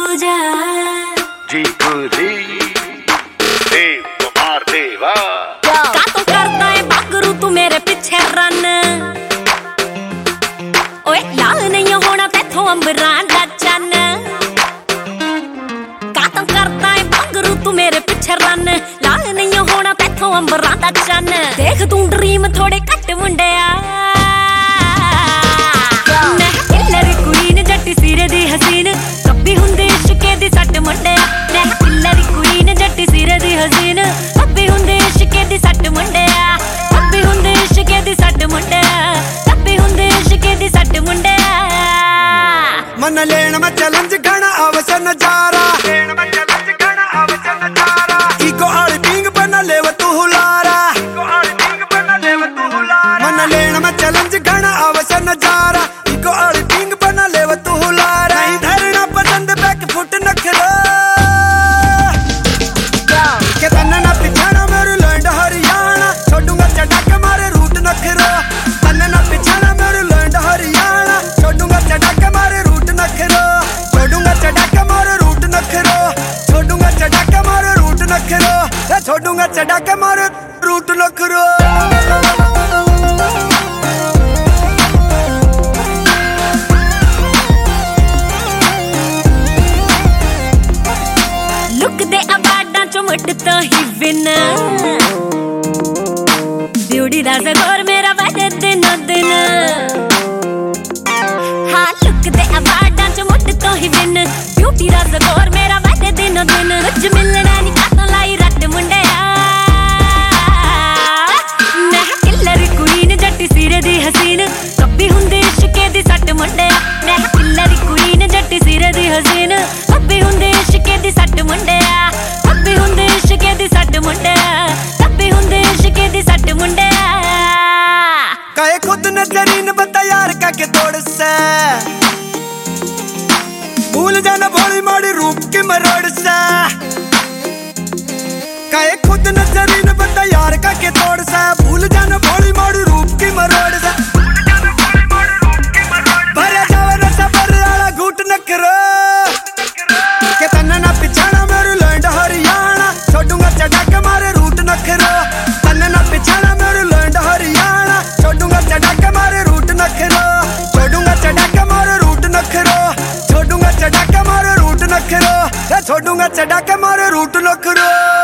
तुझे जी गुरी देव कुमार देवा का तो करता है बागरू तू मेरे पीछे रन। ओए लाल नहीं होना तेथों अंबरां दा चन। का तो करता है बागरू तू मेरे पीछे रन। लाल नहीं होना तेथों अंबरां दा चन। देख तू ड्रीम थोड़े घट मुंडिया मैं किलर क्वीन जट्टी सिरे दी हसीन कभी हुंदे इश्के दी सट मुंडिया। मैं किलर क्वीन जट्टी सिरे दी हसीन कभी हुंदे इश्के दी सट मुंडिया। कभी हुंदे इश्के दी सट मुंडिया। कभी हुंदे इश्के दी सट मुंडिया। मन लेन में चैलेंज घना आवस नजारा। लेन में चैलेंज घना आवस नजारा। इको आली पिंग बना लेव तू हुलारा। इको आली पिंग बना लेव तू हुलारा। मन लेन में चैलेंज घना आवस नजारा। इको आली पिंग बना लेव तू हुलारा। नहीं धरना पसंद बैक फुट नखरा के तन्ना ना पिछाना मेरू लैंड हरियाणा। छोड़ूंगा चढ़ा के मारे रूट नखरा। तन्ना ना पिछाना मेरू लैंड हरियाणा। छोड़ूंगा चढ़ा के मारे रूट नखरा। छोड़ूंगा चढ़ा के मारे रूट नखरा। छोड़ूंगा चढ़ा के मारे रूट नखरा। छोड़ूंगा चढ़ा के मारे रूट नखरा। लुक दे अवार्डां चो मुट तो ही विन। ब्यूटी दा स्कोर मेरा वधे दिनों दिन। हाँ लुक दे अवार्डां चो मुट तो ही विन। ब्यूटी दा स्कोर मेरा वधे दिनों दिन। रुज मिलना नहीं कातों लाई रट मुंडिया। मैं किलर क्वीन जट्टी सिरे दी हसीन कभी हुंदे इश्के दी सट मुंडिया। मैं किलर क्वीन जट्टी सिरे दी हसीन कभी हुंदे इश्के दी सट मुंडिया। कभी हुंदे इश्के दी सट मुंडिया। कभी हुंदे इश्के दी सट मुंडिया। काहे खुद नजरीन बता यार का के तोड़ से। भूल जाना भोली माड़ी रूप की मरोड़ से। काहे खुद नजरीन बता यार का के तोड़ से। भूल जाना भोली माड़ी रूप की मरोड़ से। भरे जावे रसा भर आला घूट नखरा के तन्ना ना पिछाना मेरू लैंड हरियाणा। छोड़ूंगा चढ़ा के मारे रूट नखरा। तन्ना ना पिछाना मेरू लैंड हरियाणा। छोड़ूंगा चढ़ा के मारे रूट नखरा। छोड़ूंगा चढ़ा के मारे रूट नखरा। छोड़ूंगा चढ़ा के मारे रूट नखरा। छोड़ूंगा चढ़ा के मारे रूट नखरा।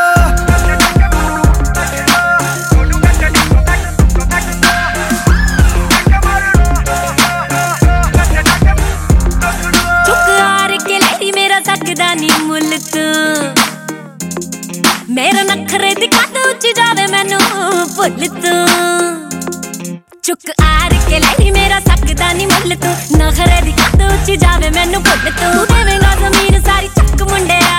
मेरा नखरे दिखा दे उच्ची जावे मैनू भुल तू। चुक आर के लाई मेरा सकदा नी मुल तू। नखरे दिखा दे उच्ची जावे मैनू भुल तू। देवेंगा जमीन सारी चक मुंडिया।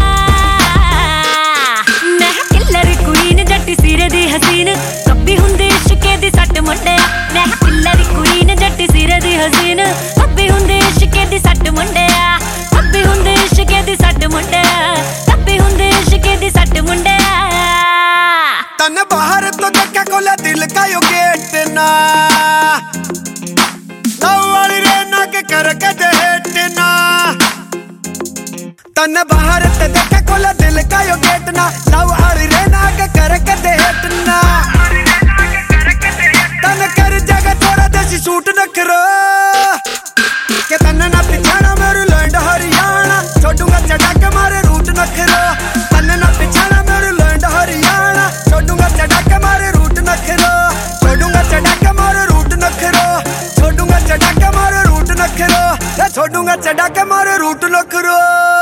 मैं किलर क्वीन जट्टी सिरे दी हसीन कभी हुंदे इश्के दी सट मुंडिया। मैं किलर क्वीन जट्टी सिरे दी हसीन कभी हुंदे इश्के दी सट मुंडिया। कभी हुंदे इश्के दी सट मुंडिया। कभी हुंदे इश्के दी सट मुंडिया। तन बाहर तो देखा कोला दिल का यो गेट ना। वाली रहना के कर के देट ना। तन बाहर तो देखा कोला दिल का यो गेट ना। लव आली रहना के कर के देट ना। तन कर जगह थोड़ा देसी सूट नखरा के तन ना पिछाना मेरू लैंड हरियाणा। छोड़ूंगा चढ़ा के मारे रूट नखरा। तन ना पिछाना मेरू लैंड हरियाणा। छोड़ूंगा चढ़ा के मारे रूट नखरा। छोड़ूंगा चढ़ा के मारे रूट नखरा। छोड़ूंगा चढ़ा के मारे रूट नखरा। छोड़ूंगा चढ़ा के मारे रूट नखरा।